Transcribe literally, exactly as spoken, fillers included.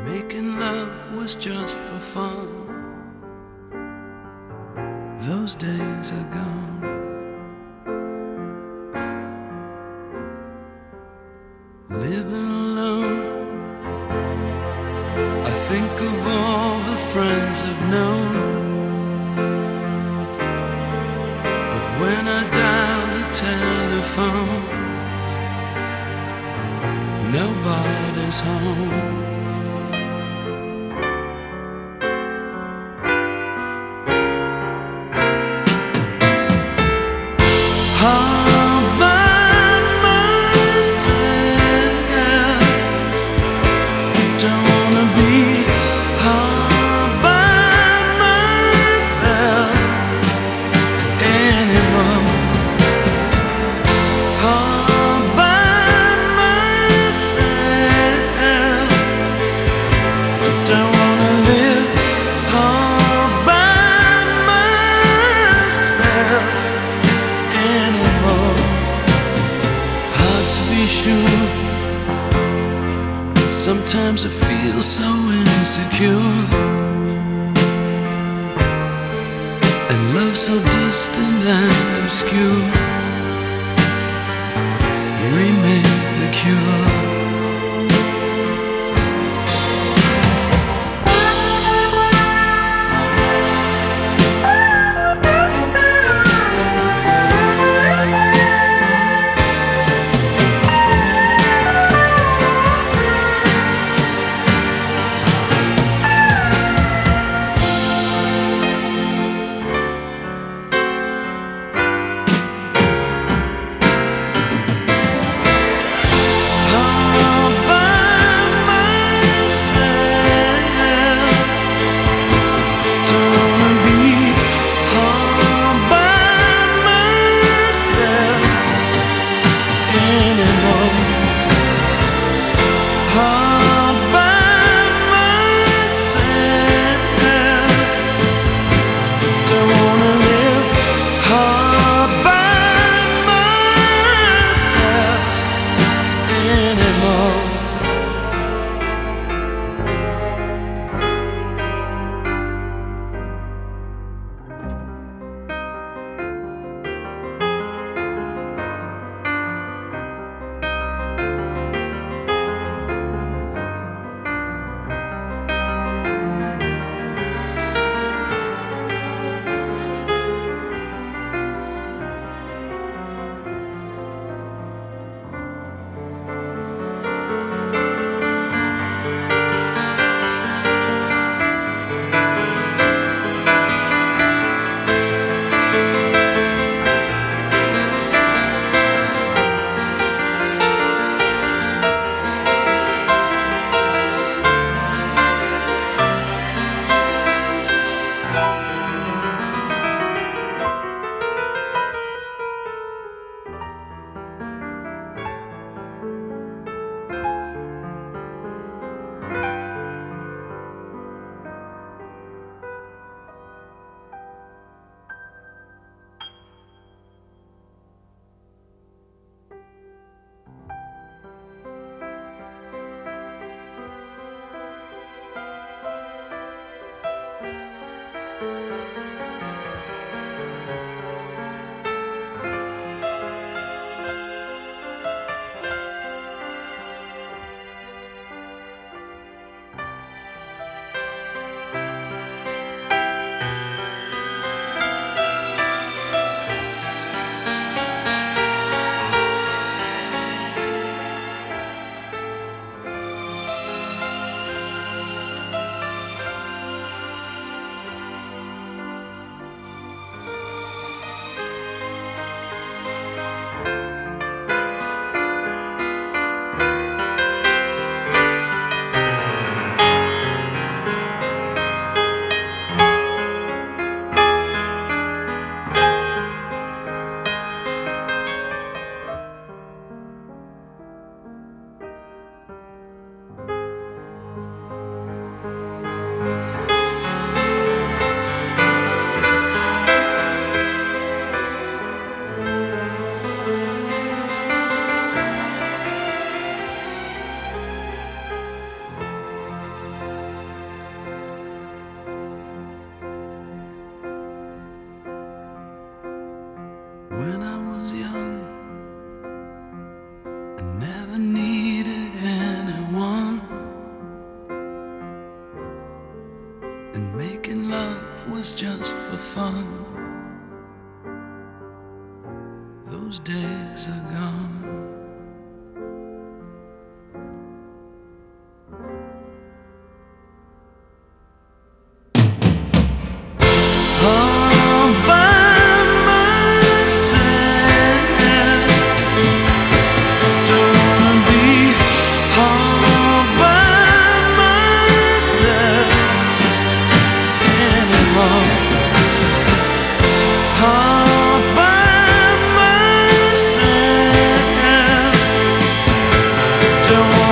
Making love was just for fun. Those days are gone. Living alone, I think of all the friends I've known. But when I dial the telephone, nobody's home. All by myself, don't wanna be all by myself anymore. All by myself, don't wanna live all by myself anymore. Hard to be sure. Sometimes I feel so insecure, and love so distant and obscure remains the cure. was just for fun. Those days are gone. All by myself, don't wanna be all by myself anymore. All by myself, don't